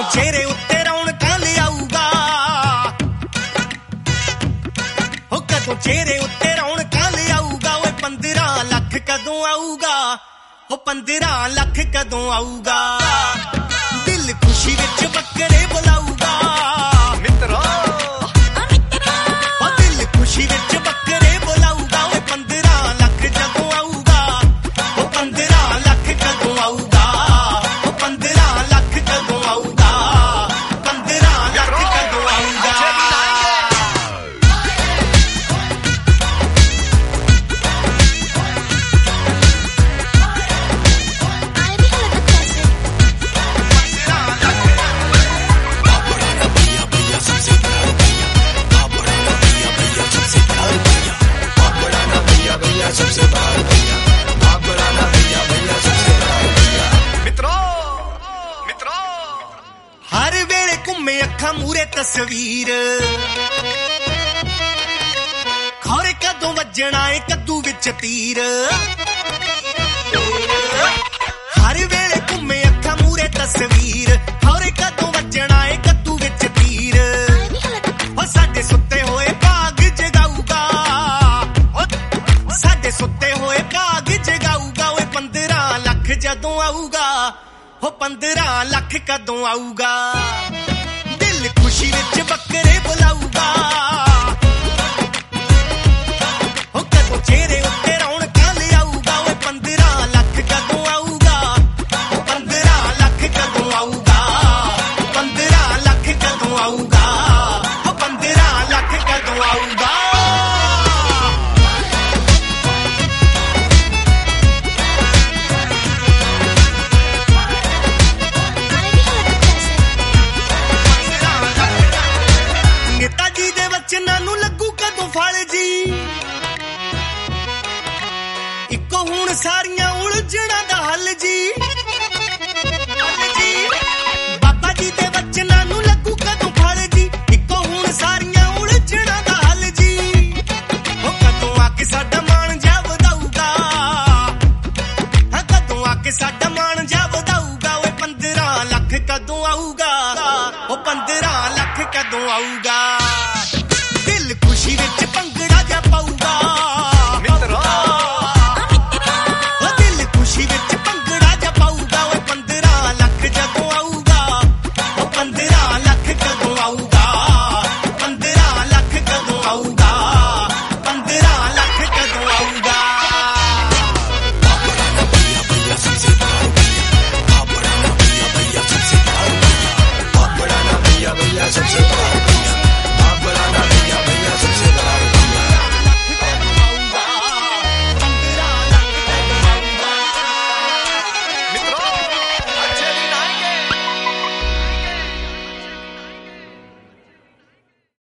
ਚਿਹਰੇ ਉੱਤੇ ਰੌਣਕਾਂ ਲਿਆਊਗਾ ਹੋ ਕਦੋਂ ਚਿਹਰੇ ਉੱਤੇ ਰੌਣਕਾਂ ਲਿਆਊਗਾ ਓਏ 15 ਲੱਖ ਕਦੋਂ ਆਊਗਾ ਹੋ 15 ਲੱਖ ਕਦੋਂ ਆਊਗਾ ਦਿਲ ਖੁਸ਼ੀ ਵਿੱਚ ਬੱਕਰੇ ਬੁਲਾਊਗਾ ਮਿੱਤਰਾ ਉਹ ਦਿਲ ਖੁਸ਼ੀ ਵਿੱਚ ਬੱਕਰੇ ਬੁਲਾਊਗਾ ਓਏ 15 ਲੱਖ ਜਦੋਂ ਆਊਗਾ ਉਹ 15 ਲੱਖ ਕਦੋਂ ਆਊਗਾ ਉਹ 15 ਲੱਖ ਕਦੋਂ ਆਊਗਾ 15 ਲੱਖ ਕਦੋਂ ਆਊਗਾ ਹਰ ਵੇਲੇ ਘੁੰਮੇ ਅੱਖਾਂ ਮੂਰੇ ਤਸਵੀਰ ਖੌਰੇ ਕਦੋਂ ਵੱਜਣਾ ਏ ਕੱਦੂ ਵਿੱਚ ਤੀਰ ਹਰ ਵੇਲੇ ਘੁੰਮੇ ਅੱਖਾਂ ਮੂਰੇ ਤਸਵੀਰ ਖੌਰੇ ਕਦੋਂ ਵੱਜਣਾ ਏ ਕੱਦੂ ਵਿੱਚ ਤੀਰ ਉਹ ਸਾਡੇ ਸੁੱਤੇ ਹੋਏ ਭਾਗ ਜਗਾਊਗਾ ਸਾਡੇ ਸੁੱਤੇ ਹੋਏ ਭਾਗ ਜਗਾਊਗਾ ਓਏ 15 ਲੱਖ ਜਦੋਂ ਆਊਗਾ ਹੋ 15 ਲੱਖ ਕਦੋਂ ਆਊਗਾ ਦਿਲ ਖੁਸ਼ੀ ਵਿੱਚ ਬੱਕਰੇ ਬੁਲਾਊਗਾ ਹੋ ਕਦੋਂ ਚਿਹਰੇ ਉੱਤੇ ਰੌਣਕਾਂ ਲਿਆਊਗਾ ਓਏ 15 ਲੱਖ ਕਦੋਂ ਆਊਗਾ 15 ਲੱਖ ਕਦੋਂ ਆਊਗਾ 15 ਲੱਖ ਕਦੋਂ ਆਊਗਾ ਹੋ 15 ਲੱਖ ਕਦੋਂ ਆਊਗਾ ਨੇਤਾਜੀ ਦੇ ਵਚਨਾਂ ਨੂੰ ਲੱਗੂ ਕਦੋਂ ਫਲ ਜੀ ਇੱਕੋ ਹੁਣ ਸਾਰੀਆਂ ਉਲਝਣਾਂ ਦਾ ਹੱਲ ਜੀ ਬਾਬਾ ਜੀ ਦੇ ਵਚਨਾਂ ਨੂੰ ਲੱਗੂ ਕਦੋਂ ਫਲ ਜੀ ਇੱਕੋ ਹੁਣ ਸਾਰੀਆਂ ਉਲਝਣਾਂ ਦਾ ਹੱਲ ਜੀ ਉਹ ਕਦੋਂ ਆ ਕੇ ਸਾਡਾ ਮਾਣ ਜਾ ਵਧਾਊਗਾ ਹਾਂ ਕਦੋਂ ਆ ਕੇ ਸਾਡਾ ਮਾਣ ਜਾ ਵਧਾਊਗਾ ਓਏ 15 ਲੱਖ ਕਦੋਂ ਆਊਗਾ ਉਹ 15 ਲੱਖ ਕਦੋਂ ਆਊਗਾ ਦਿਲ ਖੁਸ਼ੀ ਵਿੱਚ